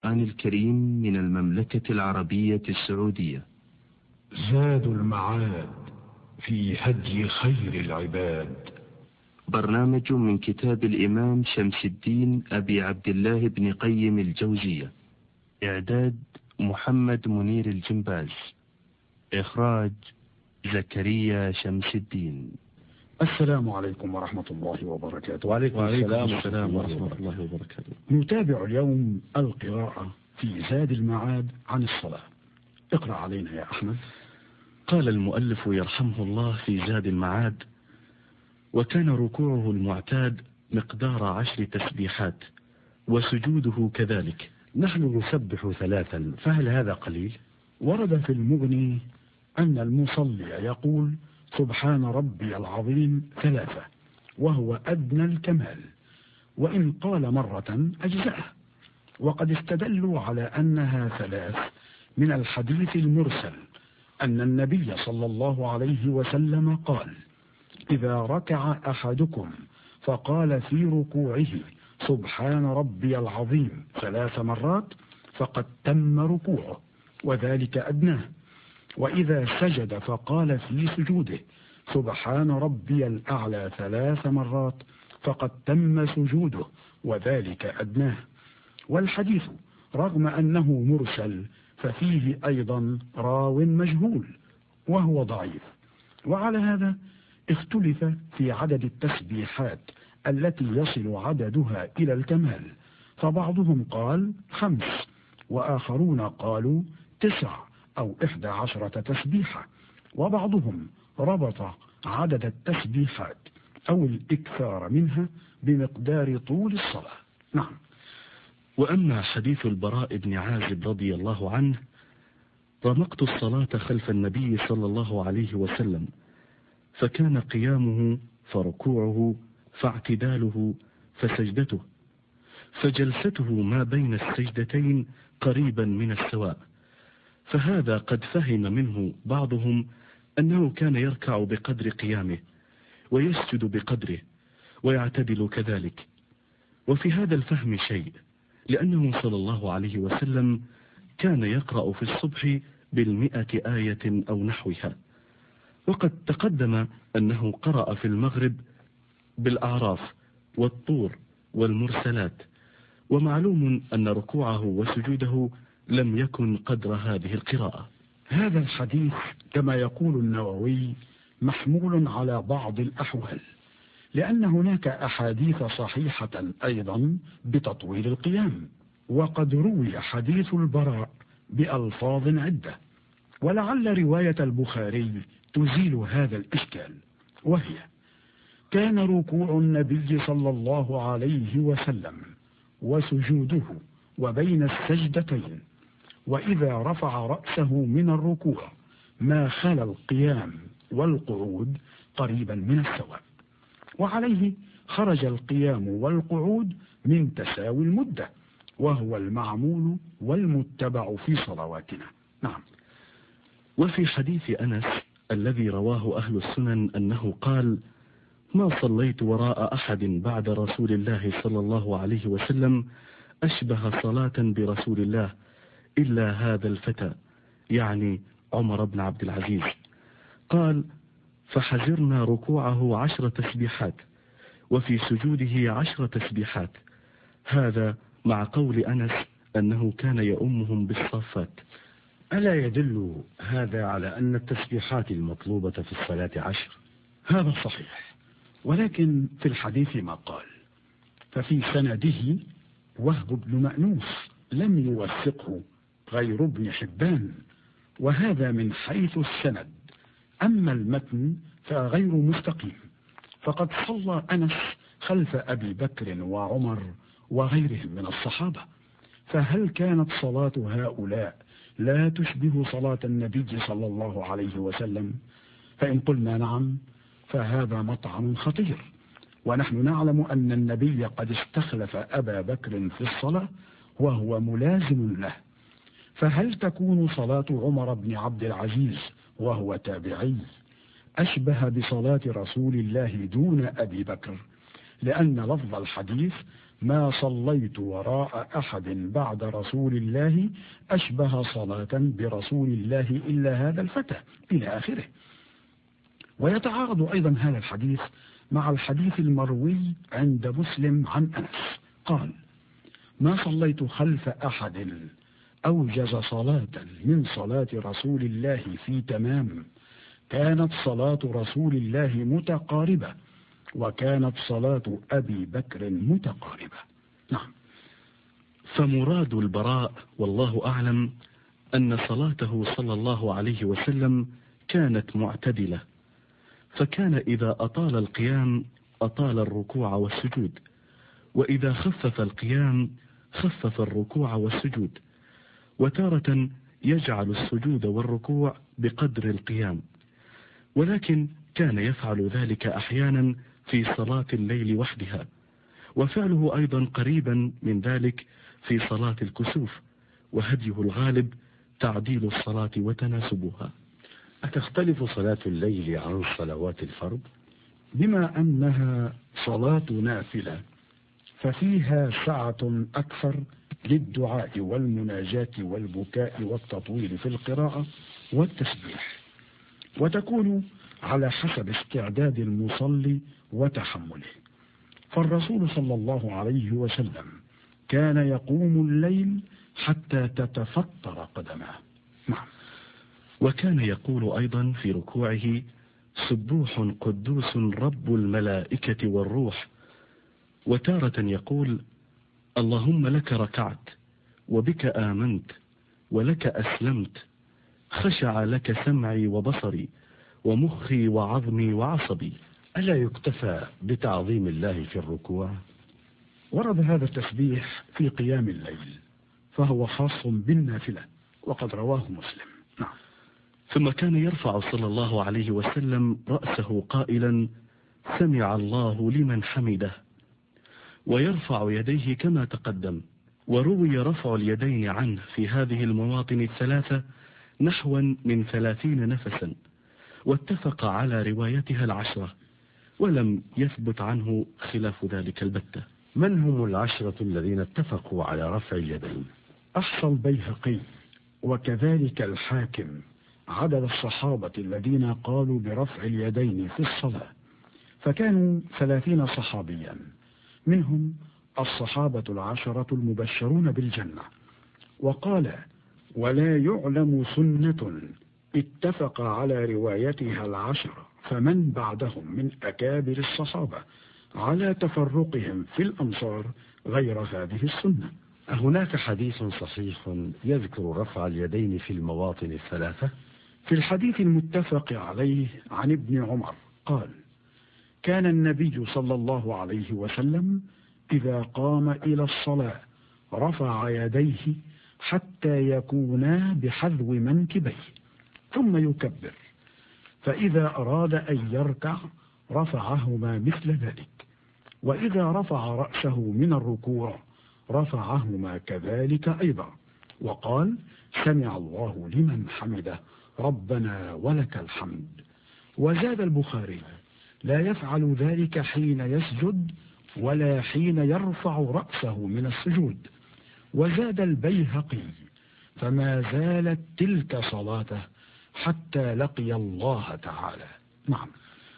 القرآن الكريم من المملكة العربية السعودية. زاد المعاد في هدي خير العباد. برنامج من كتاب الإمام شمس الدين أبي عبد الله بن قيم الجوزية. إعداد محمد منير الجنباز. إخراج زكريا شمس الدين. السلام عليكم ورحمة الله وبركاته. وعليكم السلام ورحمة الله وبركاته. نتابع اليوم القراءة في زاد المعاد عن الصلاة. اقرأ علينا يا أحمد. قال المؤلف يرحمه الله في زاد المعاد: وكان ركوعه المعتاد مقدار 10 تسبيحات، وسجوده كذلك. نحن نسبح 3، فهل هذا قليل؟ ورد في المغني أن المصلي يقول سبحان ربي العظيم 3، وهو أدنى الكمال، وإن قال مرة أجزأه. وقد استدلوا على أنها 3 من الحديث المرسل أن النبي صلى الله عليه وسلم قال: إذا ركع أحدكم فقال في ركوعه سبحان ربي العظيم 3 مرات فقد تم ركوعه، وذلك أدناه. وإذا سجد فقال في سجوده سبحان ربي الأعلى 3 مرات فقد تم سجوده، وذلك أدناه. والحديث رغم أنه مرسل ففيه أيضا راو مجهول وهو ضعيف، وعلى هذا اختلف في عدد التسبيحات التي يصل عددها إلى الكمال، فبعضهم قال 5، وآخرون قالوا 9 أو 11 تسبيحة، وبعضهم ربط عدد التسبيحات أو الإكثار منها بمقدار طول الصلاة. نعم. وأما حديث البراء بن عازب رضي الله عنه: رمقت الصلاة خلف النبي صلى الله عليه وسلم، فكان قيامه فركوعه فاعتداله فسجدته، فجلسته ما بين السجدتين قريبا من السواء. فهذا قد فهم منه بعضهم أنه كان يركع بقدر قيامه ويسجد بقدره ويعتدل كذلك. وفي هذا الفهم شيء، لأنه صلى الله عليه وسلم كان يقرأ في الصبح 100 آية أو نحوها، وقد تقدم أنه قرأ في المغرب بالأعراف والطور والمرسلات، ومعلوم أن ركوعه وسجوده لم يكن قدر هذه القراءة. هذا الحديث كما يقول النووي محمول على بعض الأحوال، لأن هناك أحاديث صحيحة أيضا بتطويل القيام، وقد روي حديث البراء بألفاظ عدة، ولعل رواية البخاري تزيل هذا الإشكال، وهي: كان ركوع النبي صلى الله عليه وسلم وسجوده وبين السجدتين، وإذا رفع رأسه من الركوع ما خلا القيام والقعود قريبا من السواء. وعليه خرج القيام والقعود من تساوي المدة، وهو المعمول والمتبع في صلواتنا. نعم. وفي حديث أنس الذي رواه أهل السنن أنه قال: ما صليت وراء أحد بعد رسول الله صلى الله عليه وسلم أشبه صلاة برسول الله إلا هذا الفتى، يعني عمر بن عبد العزيز. قال: فحزرنا ركوعه 10 تسبيحات، وفي سجوده 10 تسبيحات، هذا مع قول أنس أنه كان يؤمهم بالصافات. ألا يدل هذا على أن التسبيحات المطلوبة في الصلاة 10؟ هذا صحيح، ولكن في الحديث ما قال، ففي سنده وهب بن مأنوس لم يوثقه غير ابن حبان، وهذا من حيث السند. أما المتن فغير مستقيم، فقد صلى أنس خلف أبي بكر وعمر وغيرهم من الصحابة، فهل كانت صلاة هؤلاء لا تشبه صلاة النبي صلى الله عليه وسلم؟ فإن قلنا نعم فهذا مطعن خطير، ونحن نعلم أن النبي قد استخلف أبا بكر في الصلاة وهو ملازم له، فهل تكون صلاة عمر بن عبد العزيز وهو تابعي أشبه بصلاة رسول الله دون أبي بكر؟ لأن لفظ الحديث ما صليت وراء أحد بعد رسول الله أشبه صلاة برسول الله إلا هذا الفتى إلى آخره. ويتعارض أيضا هذا الحديث مع الحديث المروي عند مسلم عن أنس قال: ما صليت خلف أحد أوجز صلاة من صلاة رسول الله في تمام، كانت صلاة رسول الله متقاربة، وكانت صلاة أبي بكر متقاربة. نعم. فمراد البراء والله أعلم أن صلاته صلى الله عليه وسلم كانت معتدلة، فكان إذا أطال القيام أطال الركوع والسجود، وإذا خفف القيام خفف الركوع والسجود، وتارة يجعل السجود والركوع بقدر القيام، ولكن كان يفعل ذلك أحيانا في صلاة الليل وحدها، وفعله أيضا قريبا من ذلك في صلاة الكسوف، وهديه الغالب تعديل الصلاة وتناسبها. أتختلف صلاة الليل عن صلوات الفرض؟ بما أنها صلاة نافلة ففيها سعة أكثر للدعاء والمناجاة والبكاء والتطويل في القراءة والتسبيح، وتكون على حسب استعداد المصلي وتحمله. فالرسول صلى الله عليه وسلم كان يقوم الليل حتى تتفطر قدماه. نعم. وكان يقول أيضا في ركوعه: سبوح قدوس رب الملائكة والروح، وتارة يقول: اللهم لك ركعت وبك آمنت ولك أسلمت، خشع لك سمعي وبصري ومخي وعظمي وعصبي. ألا يكتفى بتعظيم الله في الركوع؟ ورد هذا التسبيح في قيام الليل، فهو خاص بالنافلة، وقد رواه مسلم. نعم. ثم كان يرفع صلى الله عليه وسلم رأسه قائلا: سمع الله لمن حمده، ويرفع يديه كما تقدم. وروي رفع اليدين عنه في هذه المواطن الثلاثة نحوا من 30 نفسا، واتفق على روايتها 10، ولم يثبت عنه خلاف ذلك البتة. من هم 10 الذين اتفقوا على رفع اليدين؟ أحصى البيهقي وكذلك الحاكم عدد الصحابة الذين قالوا برفع اليدين في الصلاة، فكانوا 30 صحابيا، منهم الصحابة 10 المبشرون بالجنة. وقال: ولا يعلم سنة اتفق على روايتها 10 فمن بعدهم من أكابر الصحابة على تفرقهم في الأمصار غير هذه السنة. هناك حديث صحيح يذكر رفع اليدين في المواطن الثلاثة؟ في الحديث المتفق عليه عن ابن عمر قال: كان النبي صلى الله عليه وسلم إذا قام إلى الصلاة رفع يديه حتى يكونا بحذو منكبيه، ثم يكبر، فإذا أراد أن يركع رفعهما مثل ذلك، وإذا رفع رأسه من الركوع رفعهما كذلك أيضا، وقال: سمع الله لمن حمده ربنا ولك الحمد. وزاد البخاري: لا يفعل ذلك حين يسجد ولا حين يرفع رأسه من السجود. وزاد البيهقي: فما زالت تلك صلاته حتى لقي الله تعالى. نعم.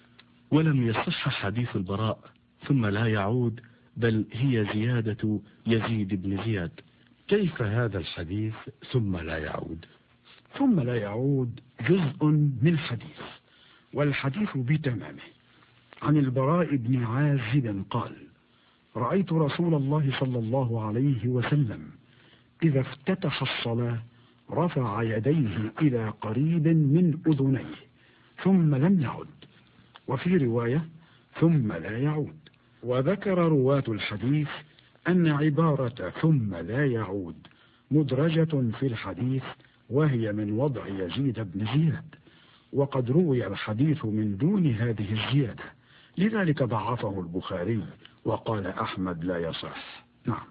ولم يصح حديث البراء ثم لا يعود، بل هي زيادة يزيد بن زياد. كيف هذا الحديث ثم لا يعود؟ ثم لا يعود جزء من حديث، والحديث بتمامه. عن البراء بن عازب قال: رأيت رسول الله صلى الله عليه وسلم إذا افتتح الصلاة رفع يديه إلى قريب من أذنيه ثم لم يعد، وفي رواية ثم لا يعود. وذكر رواة الحديث أن عبارة ثم لا يعود مدرجة في الحديث، وهي من وضع يزيد بن زياد، وقد روي الحديث من دون هذه الزيادة، لذلك ضعفه البخاري، وقال أحمد لا يصح. نعم.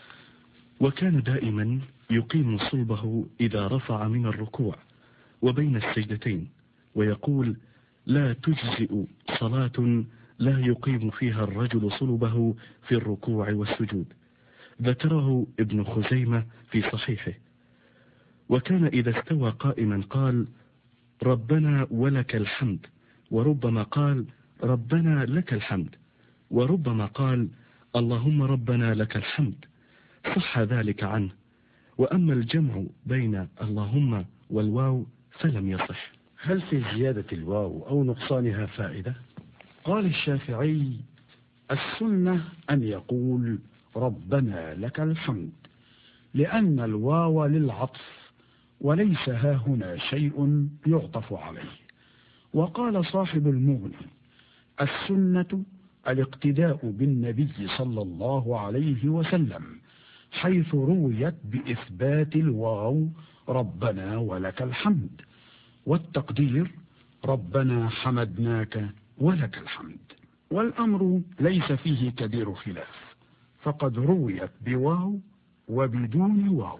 وكان دائما يقيم صلبه إذا رفع من الركوع وبين السجدتين، ويقول: لا تجزئ صلاة لا يقيم فيها الرجل صلبه في الركوع والسجود، ذكره ابن خزيمة في صحيحه. وكان إذا استوى قائما قال ربنا ولك الحمد، وربما قال ربنا لك الحمد، وربما قال اللهم ربنا لك الحمد، صح ذلك عنه. وأما الجمع بين اللهم والواو فلم يصح. هل في زيادة الواو أو نقصانها فائدة؟ قال الشافعي السنة أن يقول ربنا لك الحمد، لأن الواو للعطف وليس هاهنا شيء يعطف عليه. وقال صاحب المغني السنة الاقتداء بالنبي صلى الله عليه وسلم، حيث رويت بإثبات الواو ربنا ولك الحمد، والتقدير ربنا حمدناك ولك الحمد. والأمر ليس فيه كبير خلاف، فقد رويت بواو وبدون واو.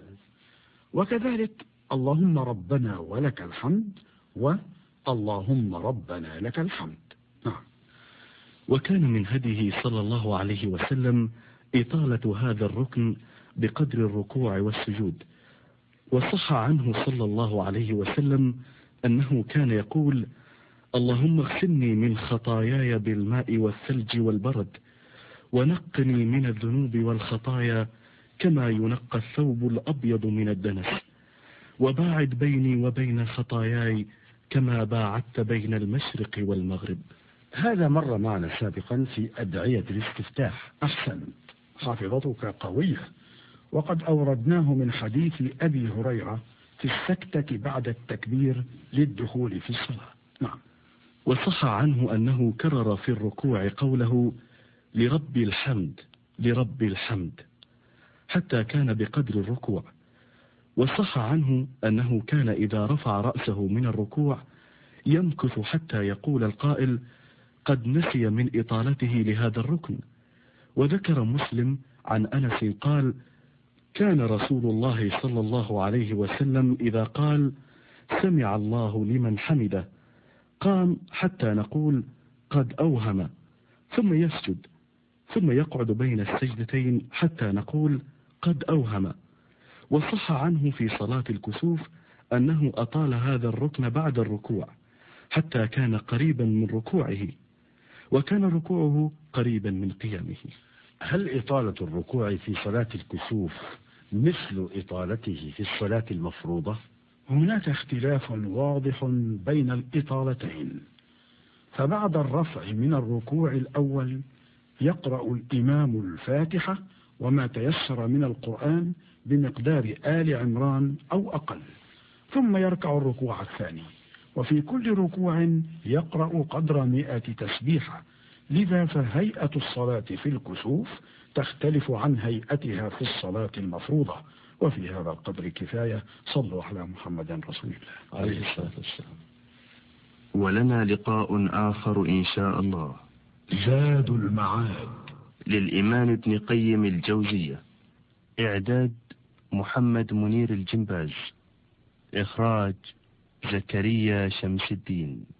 وكذلك اللهم ربنا ولك الحمد واللهم ربنا لك الحمد. نعم. وكان من هديه صلى الله عليه وسلم إطالة هذا الركن بقدر الركوع والسجود. وصح عنه صلى الله عليه وسلم أنه كان يقول اللهم اغسلني من خطاياي بالماء والثلج والبرد، ونقني من الذنوب والخطايا كما ينقى الثوب الأبيض من الدنس، وباعد بيني وبين خطاياي كما باعدت بين المشرق والمغرب. هذا مر معنا سابقا في أدعية الاستفتاح. أحسنت، حافظتك قوية. وقد أوردناه من حديث أبي هريرة في السكتة بعد التكبير للدخول في الصلاة. نعم. وصح عنه أنه كرر في الركوع قوله لرب الحمد لرب الحمد حتى كان بقدر الركوع. وصح عنه أنه كان إذا رفع رأسه من الركوع يمكث حتى يقول القائل قد نسي من إطالته لهذا الركن. وذكر مسلم عن أنس قال كان رسول الله صلى الله عليه وسلم إذا قال سمع الله لمن حمده قام حتى نقول قد أوهم، ثم يسجد، ثم يقعد بين السجدتين حتى نقول قد أوهم. وصح عنه في صلاة الكسوف أنه أطال هذا الركن بعد الركوع حتى كان قريبا من ركوعه، وكان ركوعه قريبا من قيامه. هل إطالة الركوع في صلاة الكسوف مثل إطالته في الصلاة المفروضة؟ هناك اختلاف واضح بين الإطالتين. فبعد الرفع من الركوع الأول يقرأ الإمام الفاتحة وما تيسر من القرآن بمقدار آل عمران أو أقل، ثم يركع الركوع الثاني، وفي كل ركوع يقرأ قدر 100 تسبيحة. لذا فهيئة الصلاة في الكسوف تختلف عن هيئتها في الصلاة المفروضة. وفي هذا القدر كفاية. صلوا على محمد رسول الله عليه الصلاة والسلام. ولنا لقاء آخر إن شاء الله. زاد المعاد للإمام ابن قيم الجوزية. إعداد محمد منير الجنباز. إخراج زكريا شمس الدين.